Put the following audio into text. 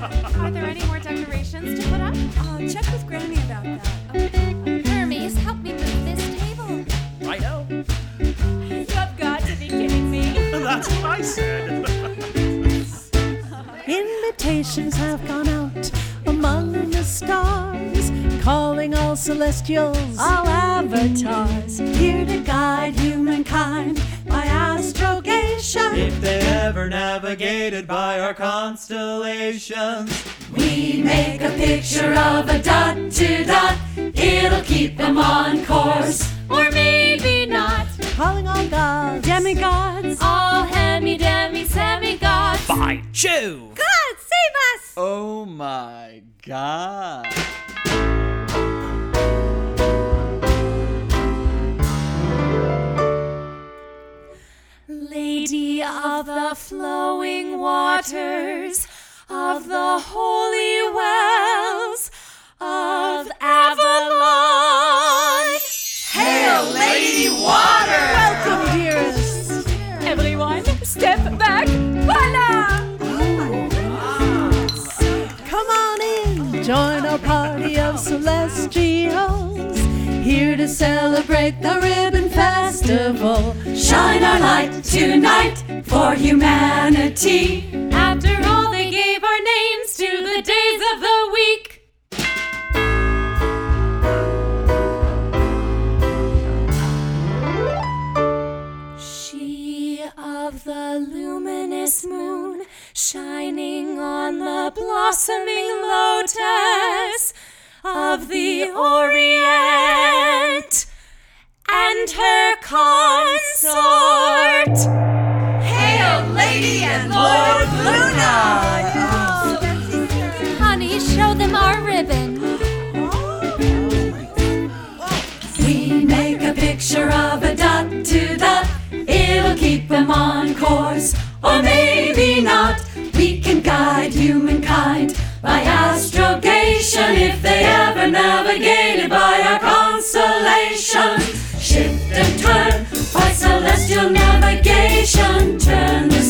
Are there any more decorations to put up? Check with Granny about that. Hermes, help me move this table. Righto. You've got to be kidding me. That's what I said. Invitations have gone out among the stars, calling all celestials, All avatars, here to guide humankind by astrogation. If they ever navigated by our constellations, We make a picture of a dot to dot, it'll keep them on course. Or maybe not. Calling all gods, demigods. All hemi-demi semi-gods. By Jove! God, save us! oh my God. Lady of the flowing waters, of the holy wells of Avalon. Hail, Lady Water! Welcome, dearest. Everyone, step back. Voila! Come on in, join our party of celestials, here to celebrate the Ribbon Festival. Shine our light tonight for humanity. After all, they gave our names to the days of the week. She of the luminous moon, shining on the blossoming lotus of the Orient, and her consort. Hail, Lady and Lord Luna! Honey, show them our ribbon. We make a picture of a dot to dot, it'll keep them on course. Or maybe not, we can guide humankind by astrogation if they ever navigated by our constellations. Shift and turn by celestial navigation, turn the